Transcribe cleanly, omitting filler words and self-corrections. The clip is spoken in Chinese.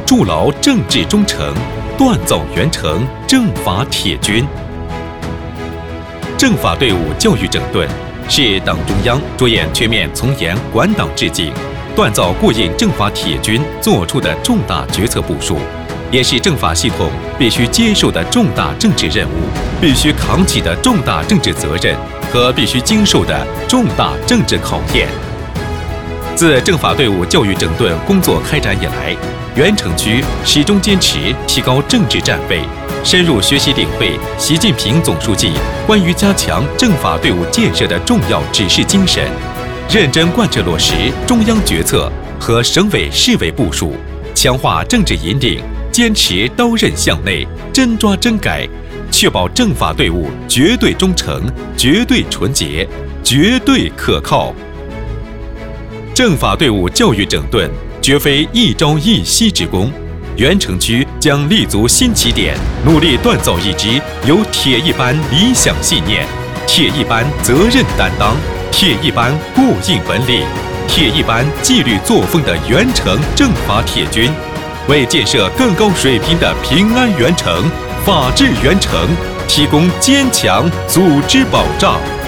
筑牢政治忠诚，锻造元成政法铁军。政法队伍教育整顿是党中央着眼全面从严管党治警、锻造过硬政法铁军作出的重大决策部署，也是政法系统必须接受的重大政治任务、必须扛起的重大政治责任和必须经受的重大政治考验。自政法队伍教育整顿工作开展以来，原城区始终坚持提高政治站位，深入学习领会习近平总书记关于加强政法队伍建设的重要指示精神，认真贯彻落实中央决策和省委市委部署，强化政治引领，坚持刀刃向内、真抓真改，确保政法队伍绝对忠诚、绝对纯洁、绝对可靠。政法队伍教育整顿绝非一朝一夕之功，原城区将立足新起点，努力锻造一支有铁一般理想信念、铁一般责任担当、铁一般过硬本领、铁一般纪律作风的元成政法铁军，为建设更高水平的平安元成、法治元成提供坚强组织保障。